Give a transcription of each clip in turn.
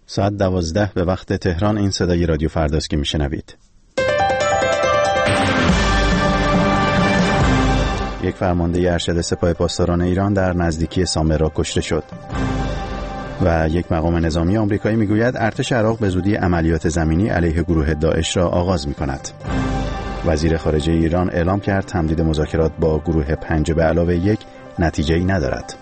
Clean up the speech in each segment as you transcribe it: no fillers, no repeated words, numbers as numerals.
ساعت 12 به وقت تهران. این صدای رادیو فرداست که میشنوید. یک فرمانده ارشد سپاه پاسداران ایران در نزدیکی سامرا کشته شد و یک مقام نظامی آمریکایی میگوید ارتش عراق به زودی عملیات زمینی علیه گروه داعش را آغاز میکند. وزیر خارجه ایران اعلام کرد تمدید مذاکرات با گروه 5+1 نتیجه‌ای ندارد.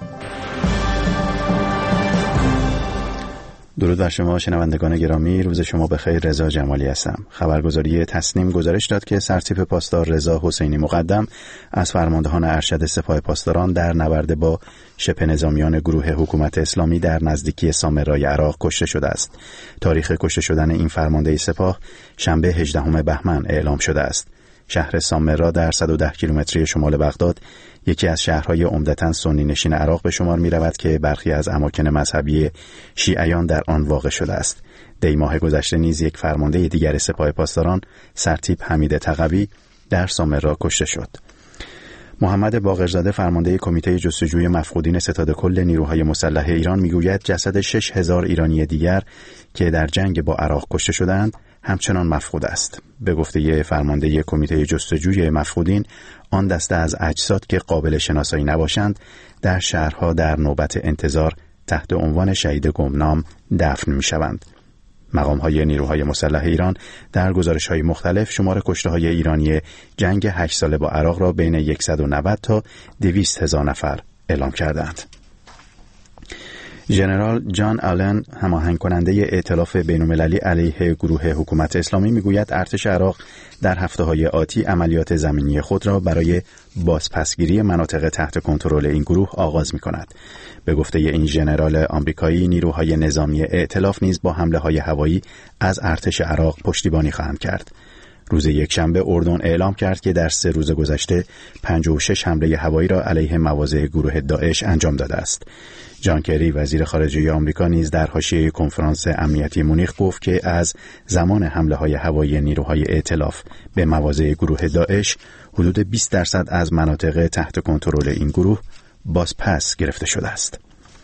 درود بر شما شنوندگان گرامی، روز شما بخیر. رضا جمالی هستم. خبرگزاری تسنیم گزارش داد که سرتیپ پاسدار رضا حسینی مقدم از فرماندهان ارشد سپاه پاسداران در نبرد با شبه نظامیان گروه حکومت اسلامی در نزدیکی سامرای عراق کشته شده است. تاریخ کشته شدن این فرمانده سپاه شنبه 18 بهمن اعلام شده است. شهر سامرا در 110 کیلومتری شمال بغداد یکی از شهرهای عمدتاً سنی نشین عراق به شمار می رود که برخی از اماکن مذهبی شیعیان در آن واقع شده است. دی ماه گذشته نیز یک فرمانده دیگر سپاه پاسداران سرتیپ حمید تقوی در سامرا کشته شد. محمد باقرزاده فرمانده کمیته جستجوی مفقودین ستاد کل نیروهای مسلح ایران میگوید جسد 6000 ایرانی دیگر که در جنگ با عراق کشته شدند همچنان مفقود است. به گفته فرمانده کمیته جستجوی مفقودین، آن دسته از اجساد که قابل شناسایی نباشند در شهرها در نوبت انتظار تحت عنوان شهید گمنام دفن می‌شوند. مقام‌های نیروهای مسلح ایران در گزارش‌های مختلف شمار کشته‌های ایرانی جنگ 8 ساله با عراق را بین 190 تا 200 هزار نفر اعلام کردند. ژنرال جان آلن، هماهنگ کننده ائتلاف بین‌المللی علیه گروه حکومت اسلامی، میگوید ارتش عراق در هفته‌های آتی عملیات زمینی خود را برای بازپسگیری مناطق تحت کنترل این گروه آغاز می‌کند. به گفته این ژنرال آمریکایی، نیروهای نظامی ائتلاف نیز با حمله‌های هوایی از ارتش عراق پشتیبانی خواهند کرد. روز یکشنبه اردن اعلام کرد که در 3 روز گذشته 56 حمله هوایی را علیه مواضع گروه داعش انجام داده است. جان کری وزیر خارجه آمریکا نیز در حاشیه کنفرانس امنیتی مونیخ گفت که از زمان حمله‌های هوایی نیروهای ائتلاف به مواضع گروه داعش حدود 20% از مناطق تحت کنترل این گروه بازپس گرفته شده است.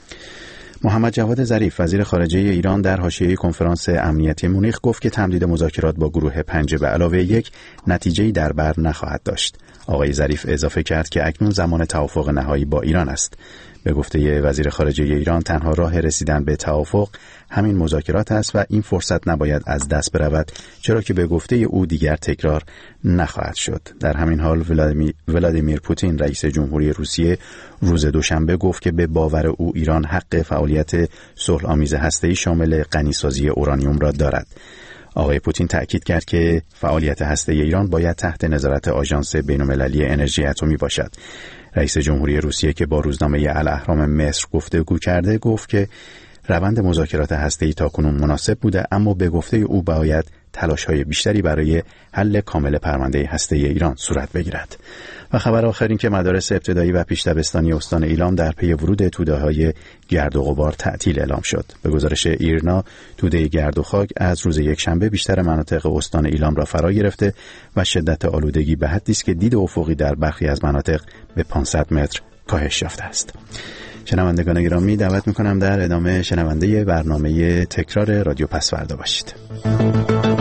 محمد جواد ظریف وزیر خارجه ایران در حاشیه کنفرانس امنیتی مونیخ گفت که تمدید مذاکرات با گروه 5+1 نتیجه‌ای در بر نخواهد داشت. آقای ظریف اضافه کرد که اکنون زمان توافق نهایی با ایران است. به گفته وزیر خارجه ایران تنها راه رسیدن به توافق همین مذاکرات است و این فرصت نباید از دست برود، چرا که به گفته او دیگر تکرار نخواهد شد. در همین حال ولادیمیر پوتین رئیس جمهوری روسیه روز دوشنبه گفت که به باور او ایران حق فعالیت صلح‌آمیز هسته‌ای شامل غنیسازی اورانیوم را دارد. آقای پوتین تأکید کرد که فعالیت هسته‌ای ایران باید تحت نظارت آژانس بین‌المللی انرژی اتمی باشد. رئیس جمهوری روسیه که با روزنامه الاهرام مصر گفتگو کرده گفت که روند مذاکرات هسته‌ای تاکنون مناسب بوده، اما به گفته او باید تلاش‌های بیشتری برای حل کامل پرونده هسته‌ای ایران صورت بگیرد. و خبر آخر این که مدارس ابتدایی و پیش دبستانی استان ایلام در پی ورود توده‌های گرد و غبار تعطیل اعلام شد. به گزارش ایرنا، توده گرد و خاک از روز یکشنبه بیشتر مناطق استان ایلام را فرا گرفته و شدت آلودگی به حدی است که دید افقی در برخی از مناطق به 500 متر کاهش یافته است. شنوندگان گرامی، دعوت می‌کنم در ادامه شنونده برنامه تکرار رادیو پسوردا باشید.